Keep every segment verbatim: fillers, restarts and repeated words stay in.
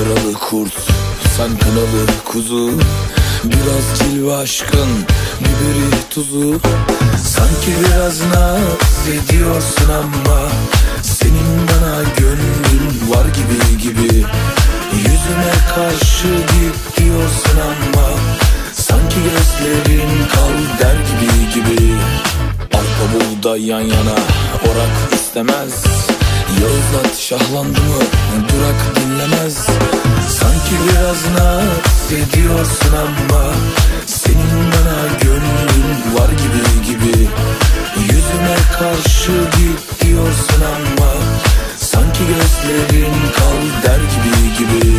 yaralı kurt, sen kınalı kuzu. Biraz cilve aşkın, biberi tuzu. Sanki biraz naz ediyorsun ama senin bana gönlün var gibi gibi. Yüzüme karşı git diyorsun ama sanki gözlerin kal der gibi gibi. Arpa buğday yan yana orak istemez. Yağızlat şahlandı mı durak dinlemez. Sanki biraz naz ediyorsun ama senin bana gönlün var gibi gibi. Yüzüme karşı git diyorsun ama sanki gözlerin kal der gibi gibi.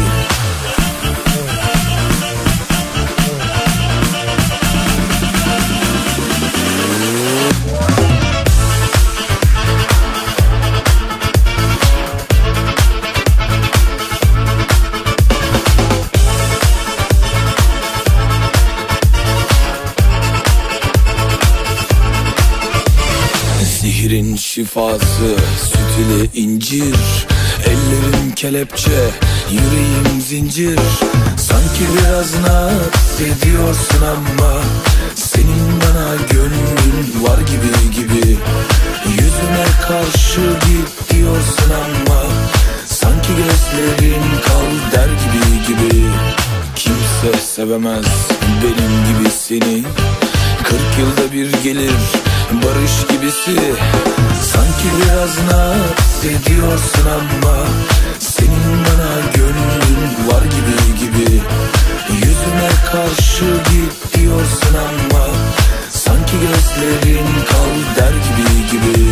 Sihirin şifası süt ile incir. Ellerim kelepçe, yüreğim zincir. Sanki biraz naz ediyorsun ama senin bana gönlün var gibi gibi. Yüzüme karşı git diyorsun ama sanki gözlerin kal der gibi gibi. Kimse sevemez benim gibi seni. Kırk yılda bir gelir barış gibisi. Sanki biraz naz ediyorsun ama senin bana gönlün var gibi gibi. Yüzüme karşı git diyorsun ama sanki gözlerin kal der gibi gibi.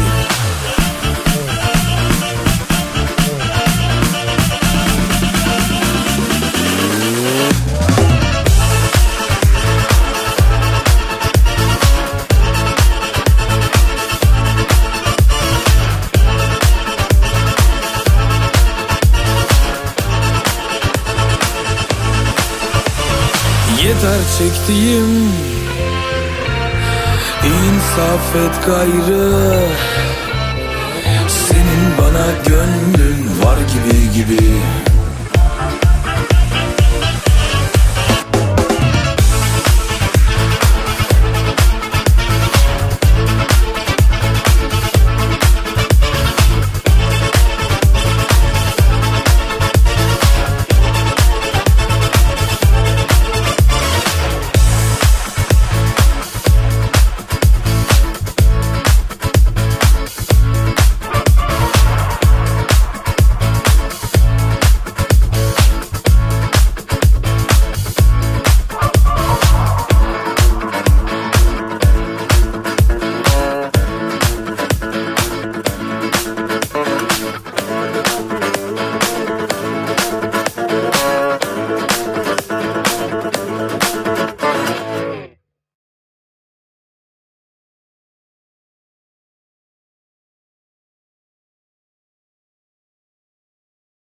Yeter çektiğim, insaf et gayrı. Senin bana gönlün var